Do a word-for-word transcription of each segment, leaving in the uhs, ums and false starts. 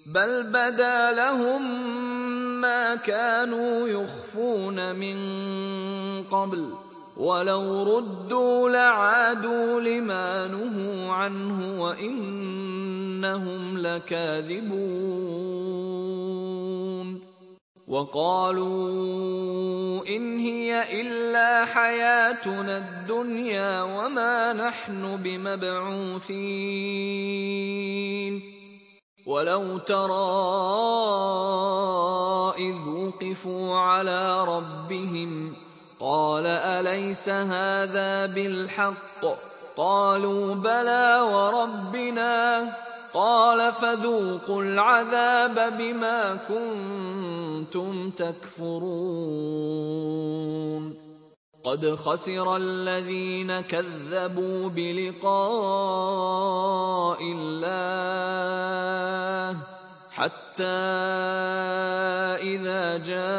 بل بدا لهم ما كانوا يخفون من قبل ولو ردوا لعادوا لما نهوا عنه وإنهم لكاذبون وقالوا إن هي إلا حياتنا الدنيا وما نحن بمبعوثين ولو ترى إذ وقفوا على ربهم قال أليس هذا بالحق قالوا بلى وربنا قال فذوقوا العذاب بما كنتم تكفرون قد خسر الذين كذبوا بلقاء الله حتى إذا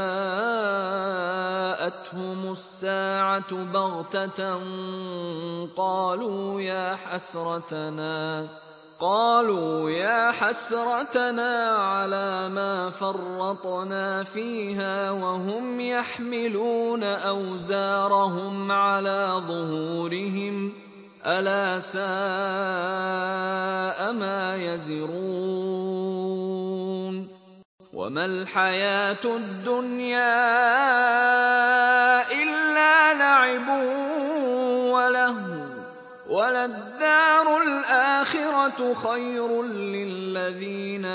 جاءتهم الساعة بغتة قالوا يا حسرتنا قالوا يا حسرتنا على ما فرطنا فيها وهم يحملون أوزارهم على ظهورهم ألا ساء ما يزرون وما الحياة الدنيا إلا لعب ولهو وللدار الآخرة خير للذين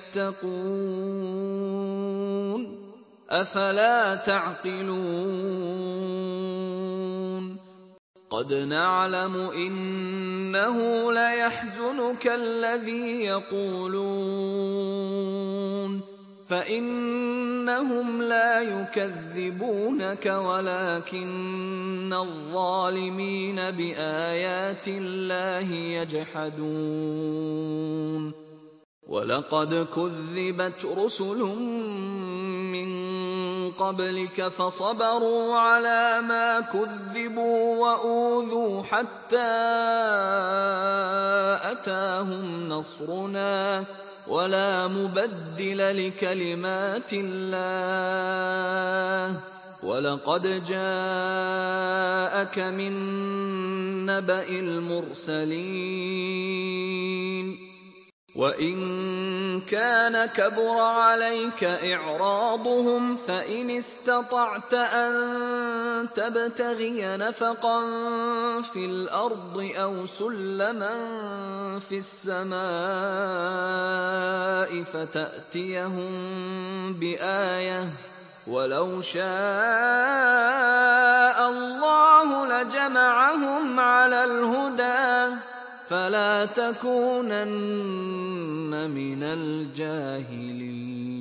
يتقون أفلا تعقلون قد نعلم إنه ليحزنك الذي يقولون فإنهم لا يكذبونك ولكن الظالمين بآيات الله يجحدون ولقد كذبت رسل من قبلك فصبروا على ما كذبوا وأوذوا حتى أتاهم نصرنا ولا مبدل لكلمات الله ولقد جاءك من نبأ المرسلين وإن كان كبر عليك إعراضهم فإن استطعت أن تبتغي نفقا في الأرض أو سلما في السماء فتأتيهم بآية ولو شاء الله لجمعهم على الهدى فلا تكونن من الجاهلين.